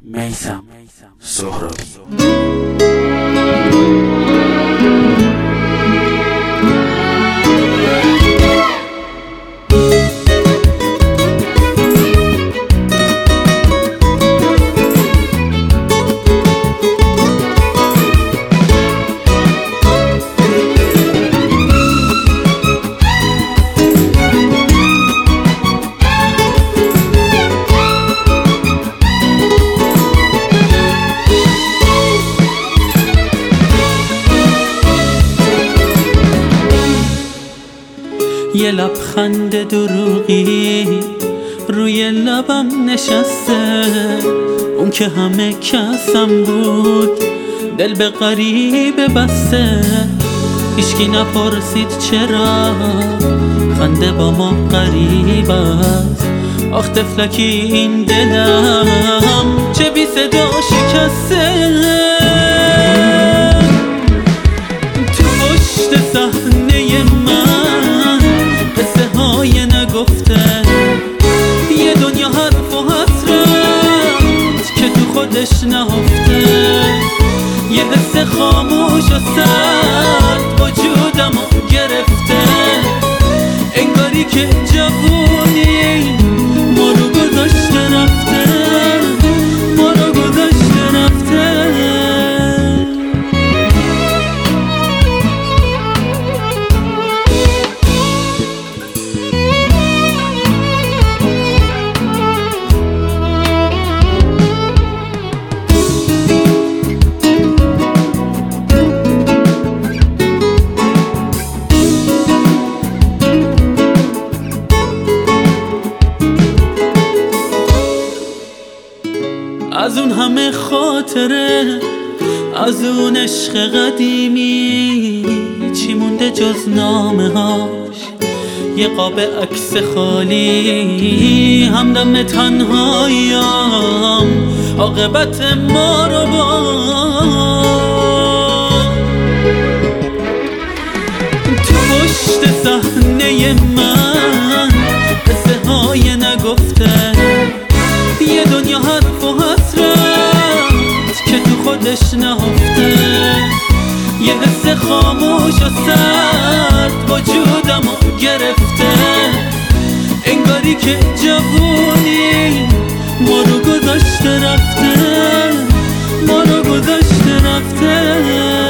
میثم سهرابی. یه لبخند دروغی روی لبم نشسته، اون که همه کسم بود دل به غریبه بسته. هیچکی نپرسید چرا خنده با ما غریب است. آخ طفلکی این دلم چه بی صدا شکسته. تو پشت صحنه من قصه های نگفته، یه دنیا حرف و حسرت که تو خودش نهفته. یه حس خاموش و سرد وجودمو گرفته، انگاری که جوونی ما رو گذاشته رفته، ما رو گذاشته رفته. از اون همه خاطره، از اون عشق قدیمی، چی مونده جز نامه هاش؟ یه قاب عکس خالی، همدم تنهاییم عاقبت ما رو با. تو پشت صحنه من قصه های نگفته، یه دنیا حرف و حسرت که تو خودش نهفته. یه حس خاموش و سرد وجودمو گرفته، انگاری که جوونی ما رو گذاشته رفته، ما رو گذاشته رفته.